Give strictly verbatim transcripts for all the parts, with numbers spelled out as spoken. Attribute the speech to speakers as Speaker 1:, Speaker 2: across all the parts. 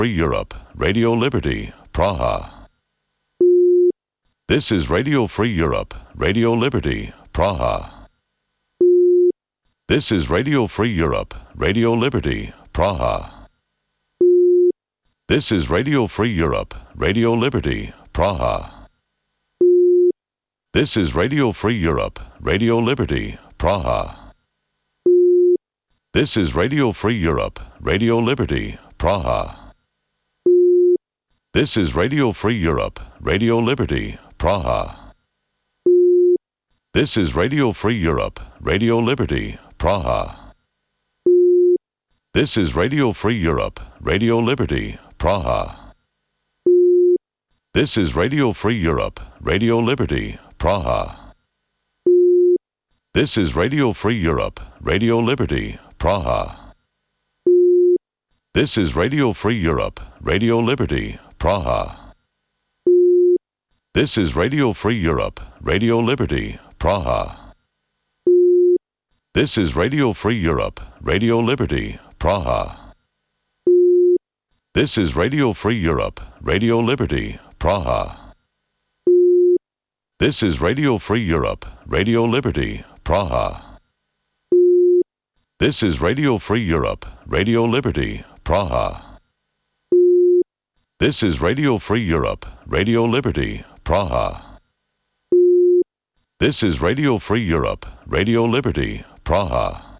Speaker 1: Free Europe, Radio Liberty, Praha. This is Radio Free Europe, Radio Liberty, Praha. This is Radio Free Europe, Radio Liberty, Praha. This is Radio Free Europe, Radio Liberty, Praha. This is Radio Free Europe, Radio Liberty, Praha. This is Radio Free Europe, Radio Liberty, Praha. This is Radio Free Europe, Radio Liberty, Praha. This is Radio Free Europe, Radio Liberty, Praha. This is Radio Free Europe, Radio Liberty, Praha. This is Radio Free Europe, Radio Liberty, Praha. This is Radio Free Europe, Radio Liberty, Praha. This is Radio Free Europe, Radio Liberty, Praha. This is Radio Free Europe, Radio Liberty, Praha. This is Radio Free Europe, Radio Liberty, Praha. This is Radio Free Europe, Radio Liberty, Praha. This is Radio Free Europe, Radio Liberty, Praha. This is Radio Free Europe, Radio Liberty, Praha. This is Radio Free Europe, Radio Liberty, Praha. This is Radio Free Europe, Radio Liberty, Praha.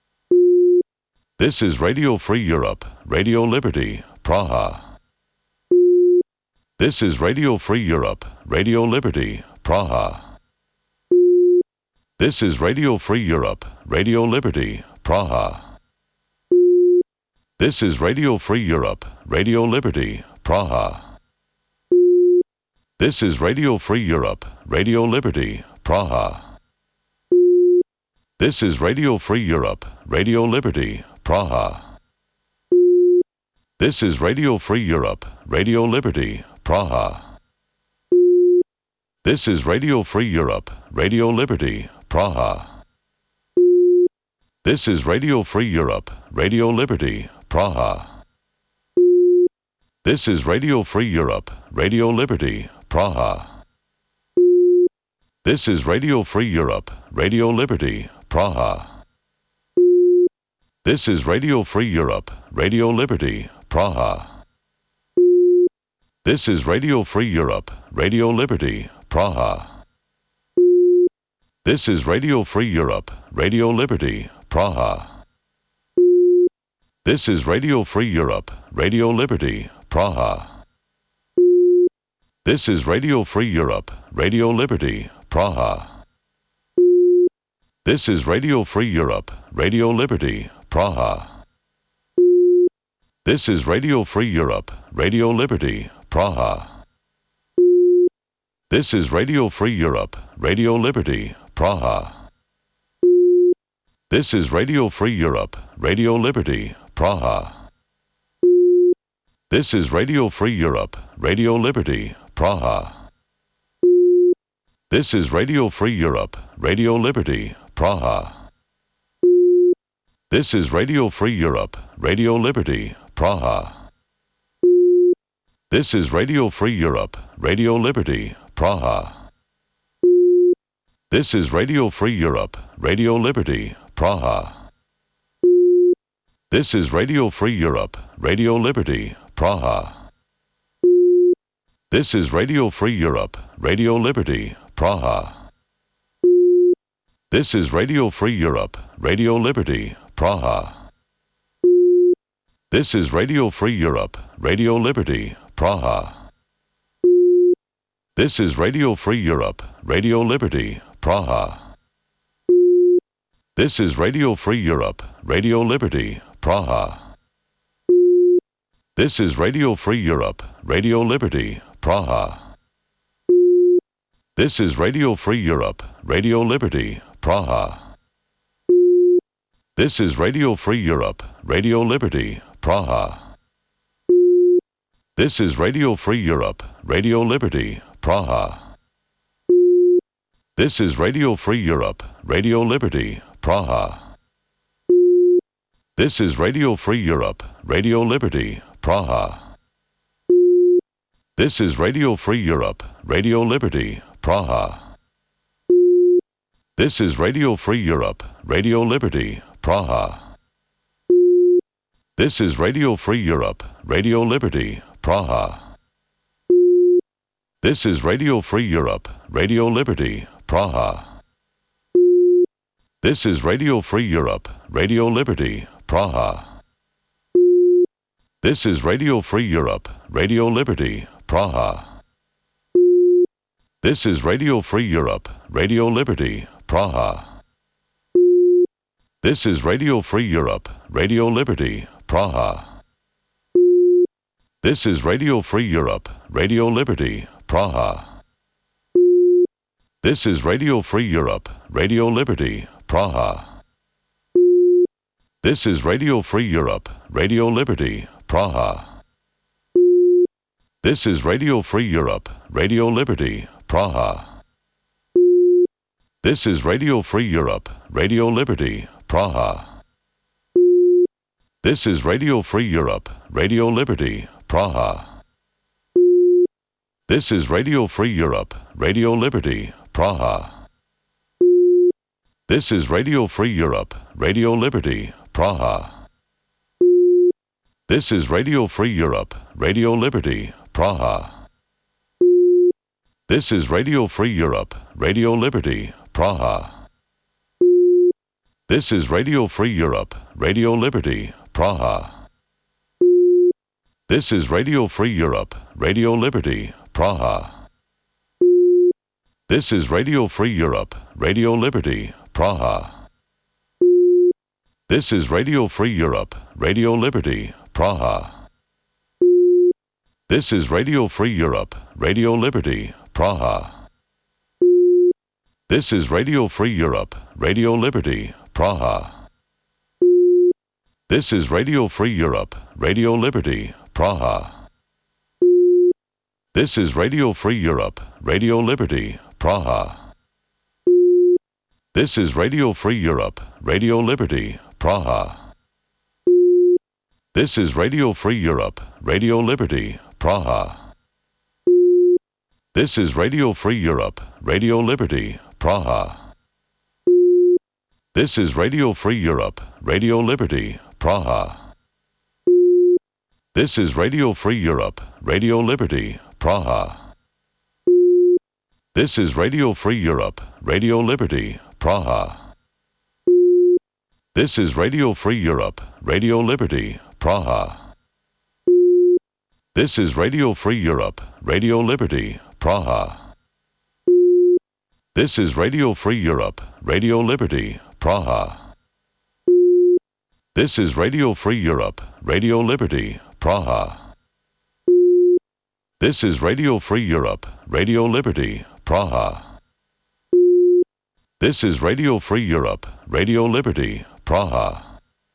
Speaker 1: This is Radio Free Europe, Radio Liberty, Praha. This is Radio Free Europe, Radio Liberty, Praha. This is Radio Free Europe, Radio Liberty, Praha. This is Radio Free Europe, Radio Liberty, Praha. This is Radio Free Europe, Radio Liberty, Praha. This is Radio Free Europe, Radio Liberty, Praha. This is Radio Free Europe, Radio Liberty, Praha. This is Radio Free Europe, Radio Liberty, Praha. This is Radio Free Europe, Radio Liberty, Praha. This is Radio Free Europe, Radio Liberty, Praha. This is Radio Free Europe, Radio Liberty, Praha. This is Radio Free Europe, Radio Liberty, Praha. This is Radio Free Europe, Radio Liberty, Praha. This is Radio Free Europe, Radio Liberty, Praha. This is Radio Free Europe, Radio Liberty, Praha. This is Radio Free Europe, Radio Liberty, Praha. This is Radio Free Europe, Radio Liberty, Praha. This is Radio Free Europe, Radio Liberty, Praha. This is Radio Free Europe, Radio Liberty, Praha. This is Radio Free Europe, Radio Liberty, Praha. This is Radio Free Europe, Radio Liberty, Praha. This is Radio Free Europe, Radio Liberty, Praha. This is Radio Free Europe, Radio Liberty, Praha. This is Radio Free Europe, Radio Liberty, Praha. This is Radio Free Europe, Radio Liberty, Praha. This is Radio Free Europe, Radio Liberty, Praha. This is Radio Free Europe, Radio Liberty, Praha. This is Radio Free Europe, Radio Liberty, Praha. This is Radio Free Europe, Radio Liberty, Praha. This is Radio Free Europe, Radio Liberty, Praha. This is Radio Free Europe, Radio Liberty, Praha. This is Radio Free Europe, Radio Liberty, Praha. This is Radio Free Europe, Radio Liberty, Praha. This is Radio Free Europe, Radio Liberty, Praha. This is Radio Free Europe, Radio Liberty, Praha. This is Radio Free Europe, Radio Liberty, Praha. This is Radio Free Europe, Radio Liberty, Praha. This is Radio Free Europe, Radio Liberty, Praha. This is Radio Free Europe, Radio Liberty, Praha. This is Radio Free Europe, Radio Liberty, Praha. This is Radio Free Europe, Radio Liberty, Praha. This is Radio Free Europe, Radio Liberty, Praha. This is Radio Free Europe, Radio Liberty, Praha. This is Radio Free Europe, Radio Liberty, Praha. This is Radio Free Europe, Radio Liberty, Praha. This is Radio Free Europe, Radio Liberty, Praha. This is Radio Free Europe, Radio Liberty, Praha. This is Radio Free Europe, Radio Liberty, Praha. This is Radio Free Europe, Radio Liberty, Praha. This is Radio Free Europe, Radio Liberty, Praha. This is Radio Free Europe, Radio Liberty, Praha. This is Radio Free Europe, Radio Liberty, Praha. This is Radio Free Europe, Radio Liberty, Praha. This is Radio Free Europe, Radio Liberty, Praha. This is Radio Free Europe, Radio Liberty, Praha. This is Radio Free Europe, Radio Liberty, Praha. This is Radio Free Europe, Radio Liberty, Praha. This is Radio Free Europe, Radio Liberty, Praha. This is Radio Free Europe, Radio Liberty, Praha. This is Radio Free Europe, Radio Liberty, Praha. This is Radio Free Europe, Radio Liberty, Praha. This is Radio Free Europe, Radio Liberty, Praha. This is Radio Free Europe, Radio Liberty, Praha. This is Radio Free Europe, Radio Liberty, Praha. This is Radio Free Europe, Radio Liberty, Praha. This is Radio Free Europe, Radio Liberty, Praha. This is Radio Free Europe, Radio Liberty, Praha. This is Radio Free Europe, Radio Liberty, Praha. This is Radio Free Europe, Radio Liberty, Praha. This is Radio Free Europe, Radio Liberty, Praha. This is Radio Free Europe, Radio Liberty, Praha. This is Radio Free Europe, Radio Liberty, Praha. This is Radio Free Europe, Radio Liberty, Praha. This is Radio Free Europe, Radio Liberty, Praha. This is Radio Free Europe, Radio Liberty, Praha.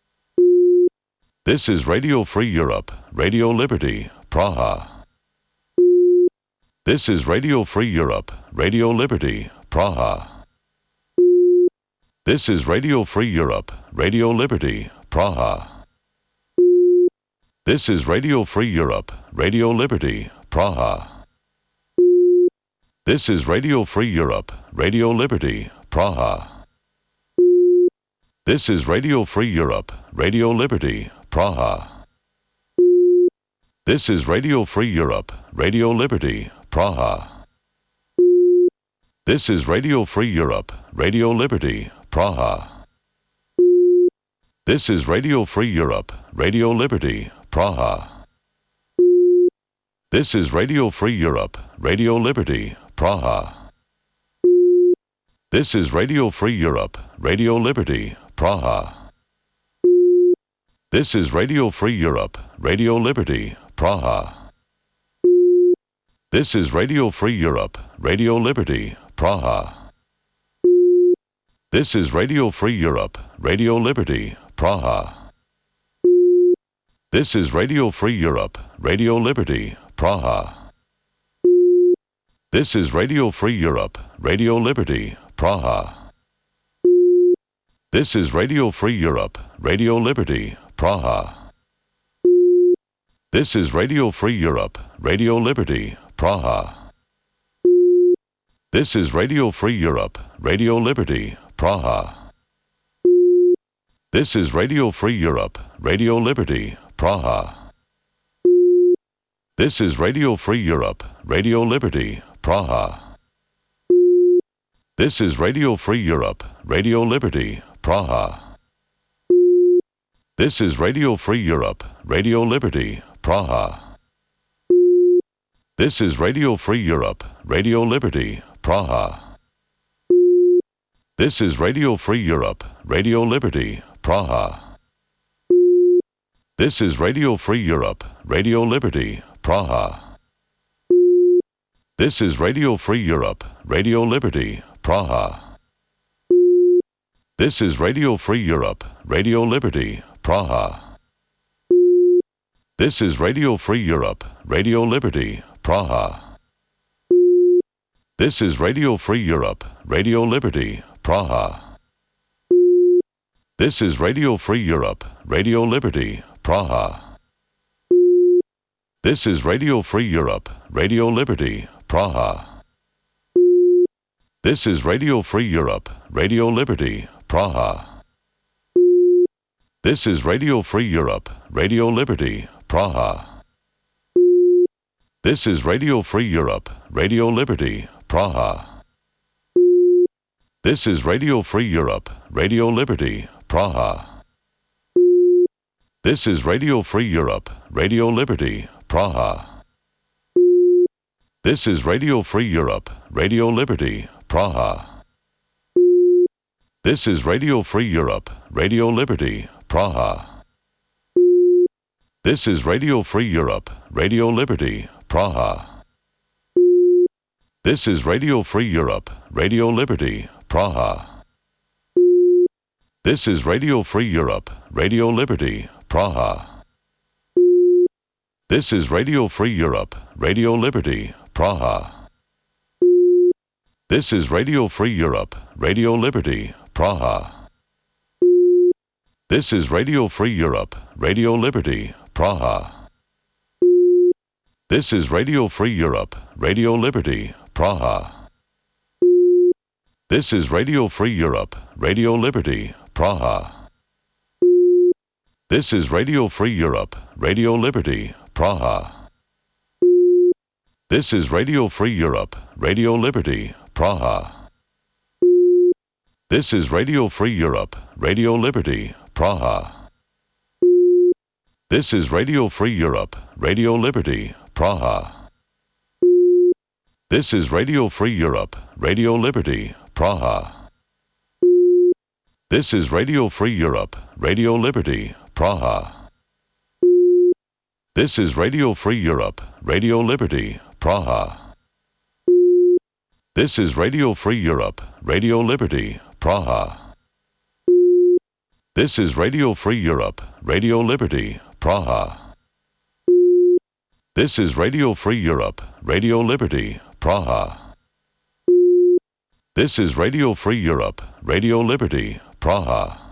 Speaker 1: This is Radio Free Europe, Radio Liberty, Praha. This is Radio Free Europe, Radio Liberty, Praha. This is Radio Free Europe, Radio Liberty, Praha. This is Radio Free Europe, Radio Liberty, Praha. This is Radio Free Europe, Radio Liberty, Praha. This is Radio Free Europe, Radio Liberty, Praha. This is Radio Free Europe, Radio Liberty, Praha. This is Radio Free Europe, Radio Liberty, Praha. This is Radio Free Europe, Radio Liberty, Praha. This is Radio Free Europe, Radio Liberty, Praha. This is Radio Free Europe, Radio Liberty, Praha. This is Radio Free Europe, Radio Liberty, Praha. This is Radio Free Europe, Radio Liberty, Praha. This is Radio Free Europe, Radio Liberty, Praha. This is Radio Free Europe, Radio Liberty, Praha. This is Radio Free Europe, Radio Liberty, Praha. This is Radio Free Europe, Radio Liberty, Praha. This is Radio Free Europe, Radio Liberty, Praha. This is Radio Free Europe, Radio Liberty, Praha. This is Radio Free Europe, Radio Liberty, Praha. This is Radio Free Europe, Radio Liberty, Praha. This is Radio Free Europe, Radio Liberty, Praha. This is Radio Free Europe, Radio Liberty, Praha. This is Radio Free Europe, Radio Liberty, Praha. This is Radio Free Europe, Radio Liberty, Praha. This is Radio Free Europe, Radio Liberty, Praha. This is Radio Free Europe, Radio Liberty, Praha. This is Radio Free Europe, Radio Liberty, Praha. This is Radio Free Europe, Radio Liberty, Praha. This is Radio Free Europe, Radio Liberty, Praha. This is Radio Free Europe, Radio Liberty, Praha. This is Radio Free Europe, Radio Liberty, Praha. This is Radio Free Europe, Radio Liberty, Praha. This is Radio Free Europe, Radio Liberty, Praha. This is Radio Free Europe, Radio Liberty, Praha. This is Radio Free Europe, Radio Liberty, Praha. This is Radio Free Europe, Radio Liberty, Praha. This is Radio Free Europe, Radio Liberty, Praha. This is Radio Free Europe, Radio Liberty, Praha. This is Radio Free Europe, Radio Liberty, Praha. This is Radio Free Europe, Radio Liberty, Praha. This is Radio Free Europe, Radio Liberty, Praha. This is Radio Free Europe, Radio Liberty, Praha. This is Radio Free Europe, Radio Liberty, Praha. This is Radio Free Europe, Radio Liberty, Praha. This is Radio Free Europe, Radio Liberty, Praha. This is Radio Free Europe, Radio Liberty, Praha. This is Radio Free Europe, Radio Liberty, Praha. This is Radio Free Europe, Radio Liberty, Praha. This is Radio Free Europe, Radio Liberty, Praha. This is Radio Free Europe, Radio Liberty, Praha. This is Radio Free Europe, Radio Liberty, Praha. This is Radio Free Europe, Radio Liberty, Praha. This is Radio Free Europe, Radio Liberty, Praha. This is Radio Free Europe, Radio Liberty, Praha. This is Radio Free Europe, Radio Liberty, Praha. This is Radio Free Europe, Radio Liberty, Praha. This is Radio Free Europe, Radio Liberty, Praha.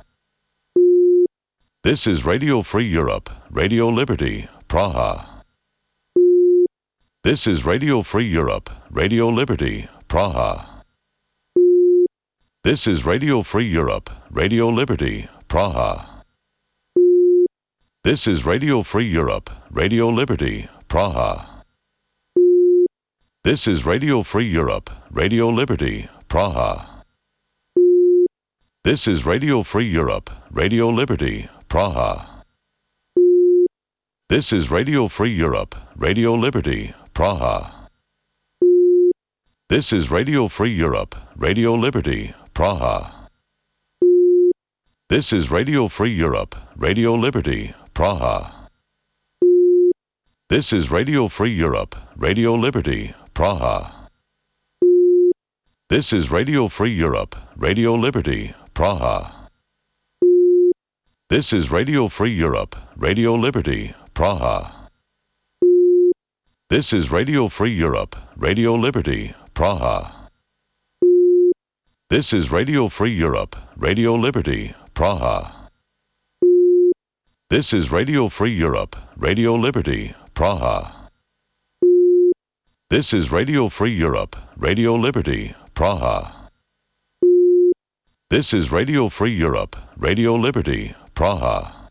Speaker 1: This is Radio Free Europe, Radio Liberty, Praha. This is Radio Free Europe, Radio Liberty, Praha. This is Radio Free Europe, Radio Liberty, Praha. This is Radio Free Europe, Radio Liberty, Praha. This is Radio Free Europe, Radio Liberty, Praha. This is Radio Free Europe, Radio Liberty, Praha. This is Radio Free Europe, Radio Liberty, Praha. This is Radio Free Europe, Radio Liberty, Praha. This is Radio Free Europe, Radio Liberty, Praha. This is Radio Free Europe, Radio Liberty, Praha. This is Radio Free Europe, Radio Liberty, Praha. This is Radio Free Europe, Radio Liberty, Praha. This is Radio Free Europe, Radio Liberty, Praha. This is Radio Free Europe, Radio Liberty, Praha. This is Radio Free Europe, Radio Liberty, Praha. This is Radio Free Europe, Radio Liberty, Praha. This is Radio Free Europe, Radio Liberty, Praha.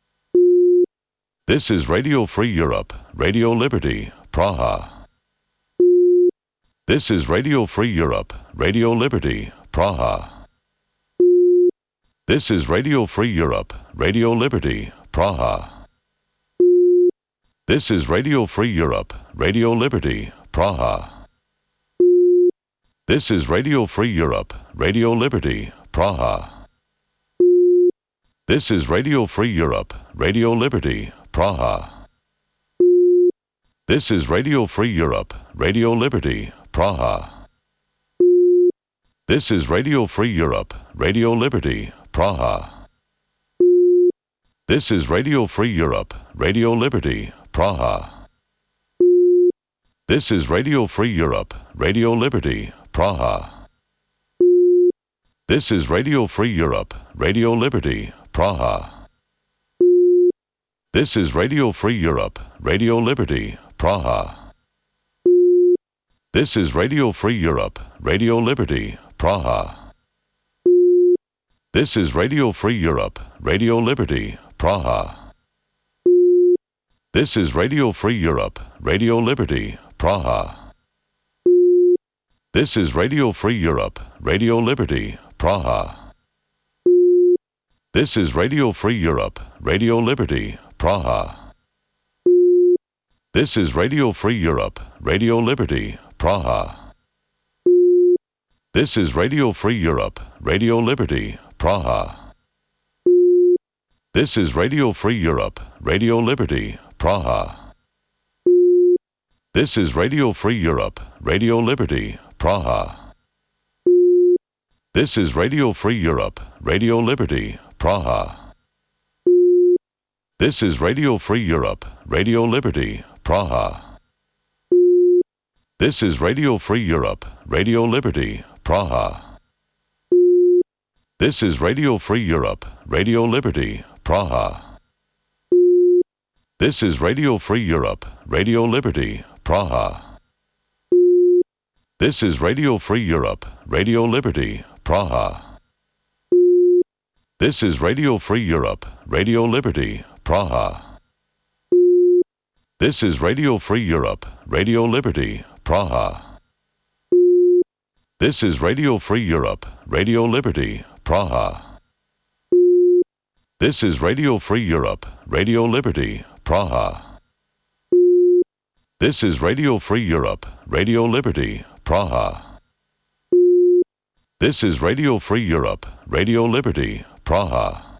Speaker 1: This is Radio Free Europe, Radio Liberty, Praha. This is Radio Free Europe, Radio Liberty, Praha. This is Radio Free Europe, Radio Liberty, Praha. This is Radio Free Europe, Radio Liberty, Praha. This is Radio Free Europe, Radio Liberty, Praha. This is Radio Free Europe, Radio Liberty, Praha. This is Radio Free Europe, Radio Liberty, Praha. This is Radio Free Europe, Radio Liberty, Praha. This is Radio Free Europe, Radio Liberty, Praha. This is Radio Free Europe, Radio Liberty, Praha. This is Radio Free Europe, Radio Liberty, Praha. This is Radio Free Europe, Radio Liberty, Praha. This is Radio Free Europe, Radio Liberty, Praha. This is Radio Free Europe, Radio Liberty, Praha. This is Radio Free Europe, Radio Liberty, Praha. This is Radio Free Europe, Radio Liberty, Praha. This is Radio Free Europe, Radio Liberty, Praha. This is Radio Free Europe, Radio Liberty, Praha. This is Radio Free Europe, Radio Liberty, Praha. This is Radio Free Europe, Radio Liberty, Praha. This is Radio Free Europe, Radio Liberty, Praha. This is Radio Free Europe, Radio Liberty, Praha. This is Radio Free Europe, Radio Liberty, Praha. This is Radio Free Europe, Radio Liberty, Praha. This is Radio Free Europe, Radio Liberty, Praha. This is Radio Free Europe, Radio Liberty, Praha. This is Radio Free Europe, Radio Liberty, Praha. This is Radio Free Europe, Radio Liberty, Praha. This is Radio Free Europe, Radio Liberty, Praha. This is Radio Free Europe, Radio Liberty, Praha. This is Radio Free Europe, Radio Liberty, Praha. This is Radio Free Europe, Radio Liberty, Praha. This is Radio Free Europe, Radio Liberty, Praha.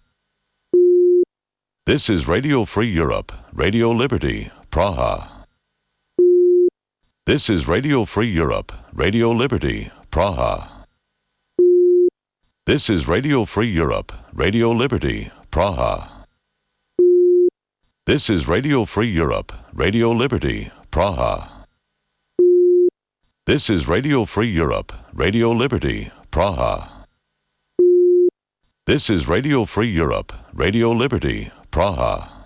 Speaker 1: This is Radio Free Europe, Radio Liberty, Praha. This is Radio Free Europe, Radio Liberty, Praha. This is Radio Free Europe, Radio Liberty, Praha. This is Radio Free Europe, Radio Liberty, Praha. This is Radio Free Europe, Radio Liberty, Praha. This is Radio Free Europe, Radio Liberty, Praha.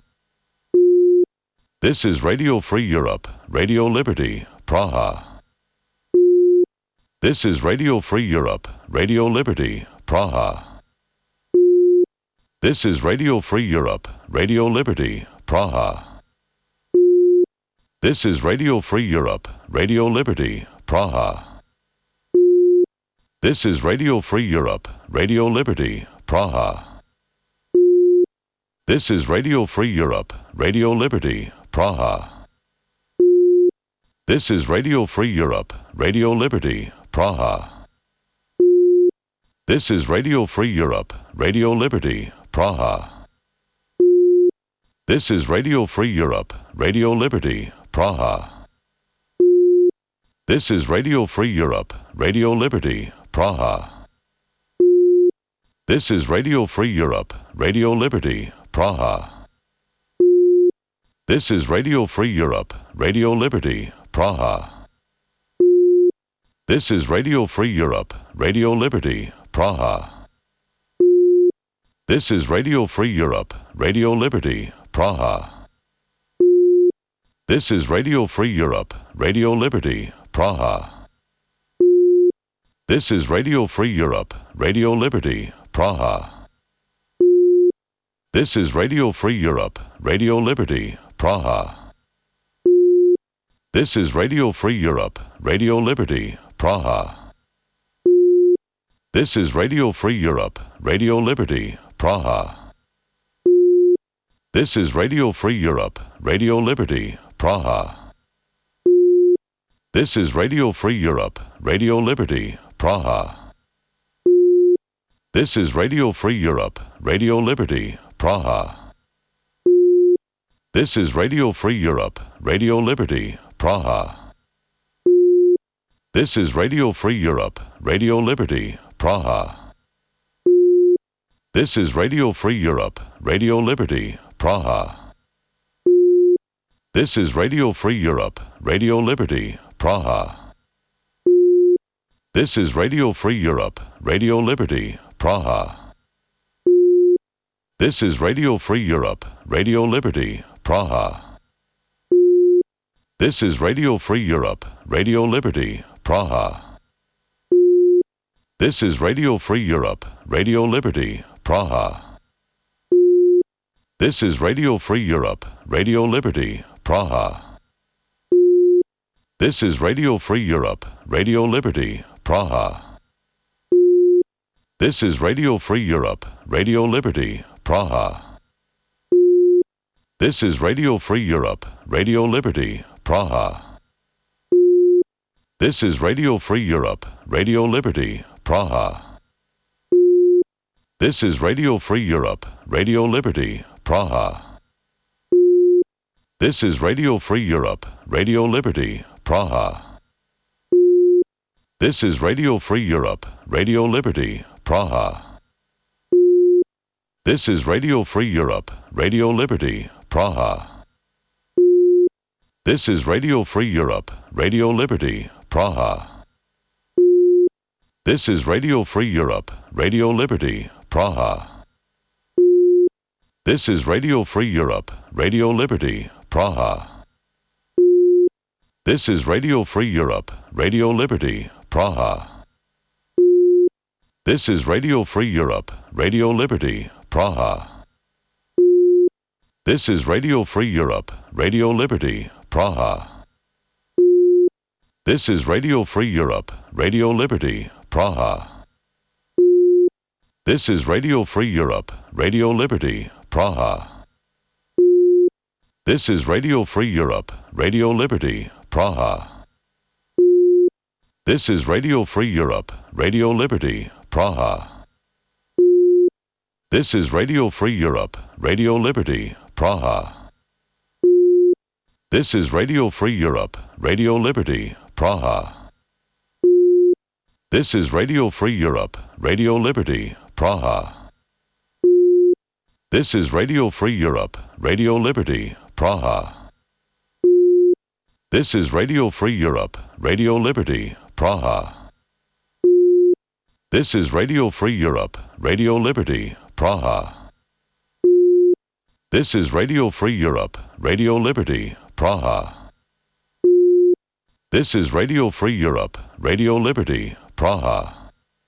Speaker 1: This is Radio Free Europe, Radio Liberty, Praha. This is Radio Free Europe, Radio Liberty, Praha. This is Radio Free Europe, Radio Liberty, Praha. This is Radio Free Europe, Radio Liberty, Praha. This is Radio Free Europe, Radio Liberty, Praha. This is Radio Free Europe, Radio Liberty, Praha. This is Radio Free Europe, Radio Liberty, Praha. This is Radio Free Europe, Radio Liberty, Praha. This is Radio Free Europe, Radio Liberty, Praha. This is Radio Free Europe, Radio Liberty, Praha. This is Radio Free Europe, Radio Liberty, Praha. This is Radio Free Europe, Radio Liberty, Praha. This is Radio Free Europe, Radio Liberty, Praha. This is Radio Free Europe, Radio Liberty, Praha. This is Radio Free Europe, Radio Liberty, Praha. This is Radio Free Europe, Radio Liberty, Praha. This is Radio Free Europe, Radio Liberty, Praha. This is Radio Free Europe, Radio Liberty, Praha. This is Radio Free Europe, Radio Liberty, Praha. This is Radio Free Europe, Radio Liberty, Praha. This is Radio Free Europe, Radio Liberty, Praha. This is Radio Free Europe, Radio Liberty, Praha. This is Radio Free Europe, Radio Liberty, Praha. This is Radio Free Europe, Radio Liberty, Praha. This is Radio Free Europe, Radio Liberty, Praha. This is Radio Free Europe, Radio Liberty, Praha. This is Radio Free Europe, Radio Liberty, Praha. This is Radio Free Europe, Radio Liberty, Praha. This is Radio Free Europe, Radio Liberty, Praha. This is Radio Free Europe, Radio Liberty, Praha. This is Radio Free Europe, Radio Liberty, Praha. This is Radio Free Europe, Radio Liberty, Praha. This is Radio Free Europe, Radio Liberty, Praha. This is Radio Free Europe, Radio Liberty, Praha. This is Radio Free Europe, Radio Liberty, Praha. This is Radio Free Europe, Radio Liberty, Praha. This is Radio Free Europe, Radio Liberty, Praha. This is Radio Free Europe, Radio Liberty, Praha. This is Radio Free Europe, Radio Liberty, Praha. This is Radio Free Europe, Radio Liberty, Praha. This is Radio Free Europe, Radio Liberty, Praha. This is Radio Free Europe, Radio Liberty, Praha. This is Radio Free Europe, Radio Liberty, Praha. This is Radio Free Europe, Radio Liberty, Praha. This is Radio Free Europe, Radio Liberty, Praha. This is Radio Free Europe, Radio Liberty, Praha. This is Radio Free Europe, Radio Liberty, Praha. This is Radio Free Europe, Radio Liberty, Praha. This is Radio Free Europe, Radio Liberty, Praha. This is Radio Free Europe, Radio Liberty, Praha. This is Radio Free Europe, Radio Liberty, Praha. This is Radio Free Europe, Radio Liberty, Praha. This is Radio Free Europe, Radio Liberty, Praha. This is Radio Free Europe, Radio Liberty, Praha. This is Radio Free Europe, Radio Liberty, Praha. This is Radio Free Europe, Radio Liberty, Praha. This is Radio Free Europe, Radio Liberty, Praha.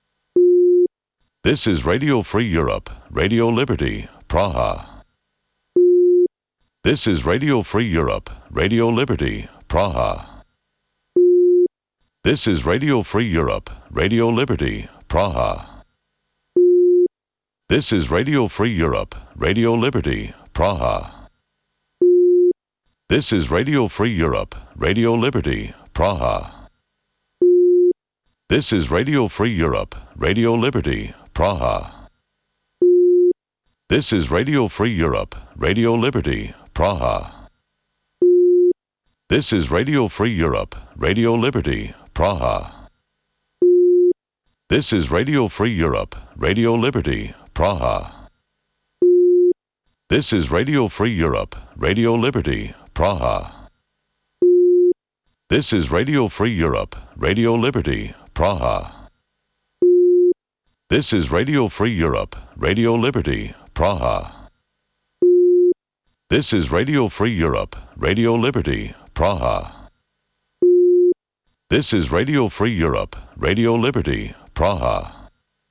Speaker 1: This is Radio Free Europe, Radio Liberty, Praha. This is Radio Free Europe, Radio Liberty, Praha. This is Radio Free Europe, Radio Liberty, Praha. This is Radio Free Europe, Radio Liberty, Praha. This is Radio Free Europe, Radio Liberty, Praha. This is Radio Free Europe, Radio Liberty, Praha. This is Radio Free Europe, Radio Liberty, Praha. This is Radio Free Europe, Radio Liberty, Praha. This is Radio Free Europe, Radio Liberty, Praha. This is Radio Free Europe, Radio Liberty, Praha. This is Radio Free Europe, Radio Liberty, Praha. This is Radio Free Europe, Radio Liberty, Praha. This is Radio Free Europe, Radio Liberty, Praha. This is Radio Free Europe, Radio Liberty, Praha.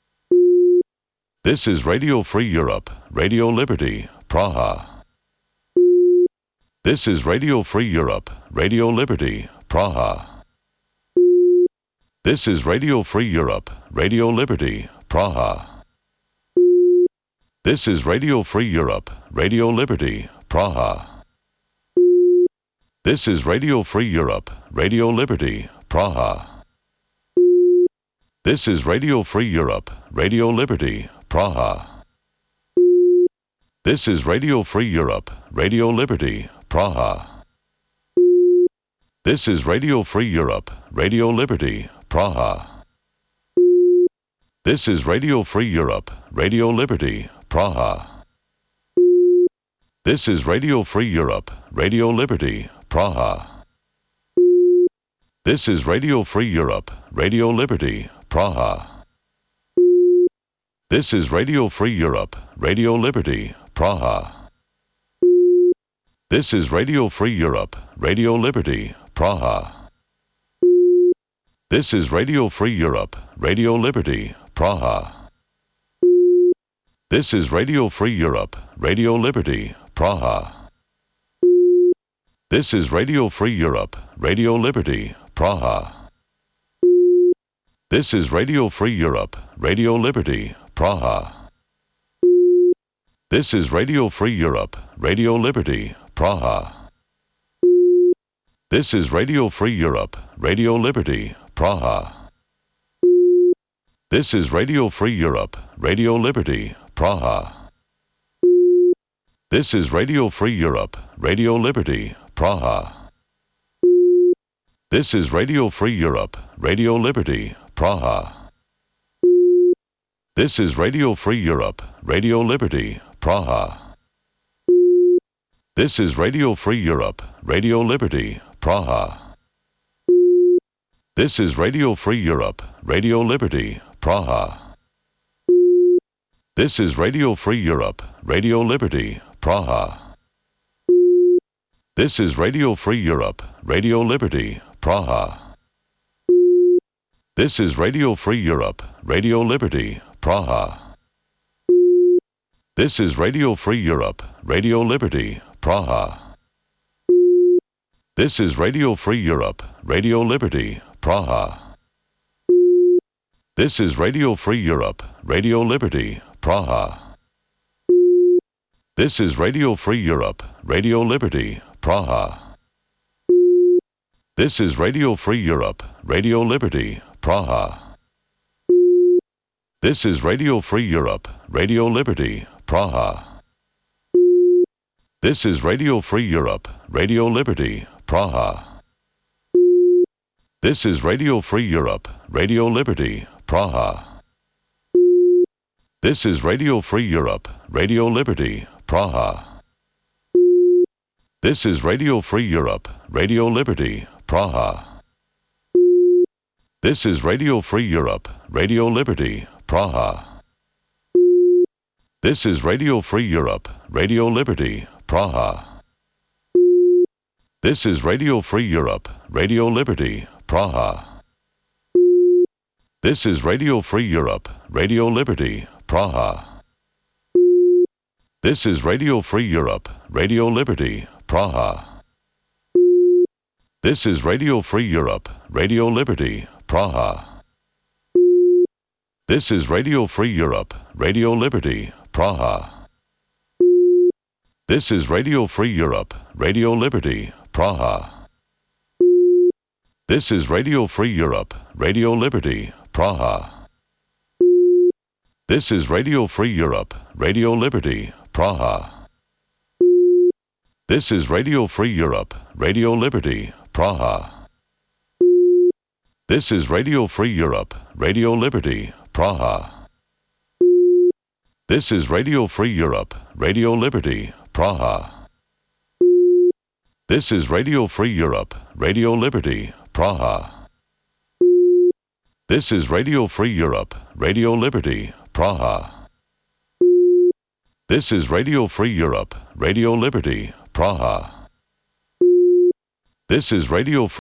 Speaker 1: This is Radio Free Europe, Radio Liberty, Praha. This is Radio Free Europe, Radio Liberty, Praha. This is Radio Free Europe, Radio Liberty, Praha. This is Radio Free Europe, Radio Liberty, Praha. This is Radio Free Europe, Radio Liberty, Praha. This is Radio Free Europe, Radio Liberty, Praha. This is Radio Free Europe, Radio Liberty, Praha. This is Radio Free Europe, Radio Liberty, Praha. This is Radio Free Europe, Radio Liberty, Praha. This is Radio Free Europe, Radio Liberty, Praha. This is Radio Free Europe, Radio Liberty, Praha. This is Radio Free Europe, Radio Liberty, Praha. This is Radio Free Europe, Radio Liberty, Praha. This is Radio Free Europe, Radio Liberty, Praha. This is Radio Free Europe, Radio Liberty, Praha. This is Radio Free Europe, Radio Liberty, Praha. This is Radio Free Europe, Radio Liberty, Praha. This is Radio Free Europe, Radio Liberty, Praha. This is Radio Free Europe, Radio Liberty, Praha. This is Radio Free Europe, Radio Liberty, Praha. This is Radio Free Europe, Radio Liberty, Praha. This is Radio Free Europe, Radio Liberty, Praha. This is Radio Free Europe, Radio Liberty, Praha. This is Radio Free Europe, Radio Liberty, Praha. This is Radio Free Europe, Radio Liberty, Praha. This is Radio Free Europe, Radio Liberty, Praha. This is Radio Free Europe, Radio Liberty, Praha. This is Radio Free Europe, Radio Liberty, Praha. This is Radio Free Europe, Radio Liberty, Praha. This is Radio Free Europe, Radio Liberty, Praha. This is Radio Free Europe, Radio Liberty, Praha. This is Radio Free Europe, Radio Liberty, Praha. This is Radio Free Europe, Radio Liberty, Praha. This is Radio Free Europe, Radio Liberty, Praha. This is Radio Free Europe, Radio Liberty, Praha. This is Radio Free Europe, Radio Liberty, Praha. This is Radio Free Europe, Radio Liberty, Praha. This is Radio Free Europe, Radio Liberty, Praha. This is Radio Free Europe, Radio Liberty, Praha. This is Radio Free Europe, Radio Liberty, Praha. This is Radio Free Europe, Radio Liberty, Praha. This is Radio Free Europe, Radio Liberty, Praha. This is Radio Free Europe, Radio Liberty, Praha. This is Radio Free Europe, Radio Liberty, Praha. This is Radio Free Europe, Radio Liberty, Praha. This is Radio Free Europe, Radio Liberty, Praha. This is Radio Free Europe, Radio Liberty, Praha. This is Radio Free Europe, Radio Liberty, Praha. This is Radio Free Europe, Radio Liberty, Praha. This is Radio Free Europe, Radio Liberty, Praha. This is Radio Free Europe, Radio Liberty, Praha. This is Radio Free Europe, Radio Liberty, Praha. This is Radio Free Europe, Radio Liberty, Praha. This is Radio Free Europe, Radio Liberty, Praha. This is Radio Free